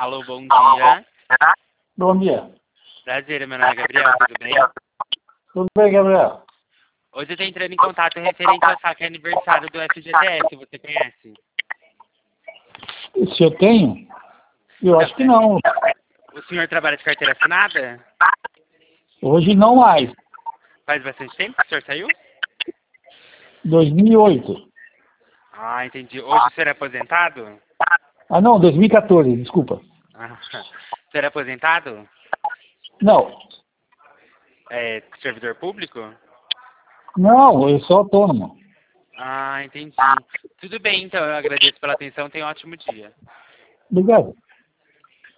Alô, bom dia. Bom dia. Prazer, meu nome é Gabriel, tudo bem? Tudo bem, Gabriel? Hoje eu tô entrando em contato referente ao saque aniversário do FGTS, você conhece? Se eu tenho? Eu acho que não. O senhor trabalha de carteira assinada? Hoje não mais. Faz bastante tempo que o senhor saiu? 2008. Ah, entendi. Hoje o senhor é aposentado? Ah, não, 2014, desculpa. Ah, o senhor é aposentado? Não. É servidor público? Não, eu sou autônomo. Ah, entendi. Tudo bem, então. Eu agradeço pela atenção. Tenha um ótimo dia. Obrigado.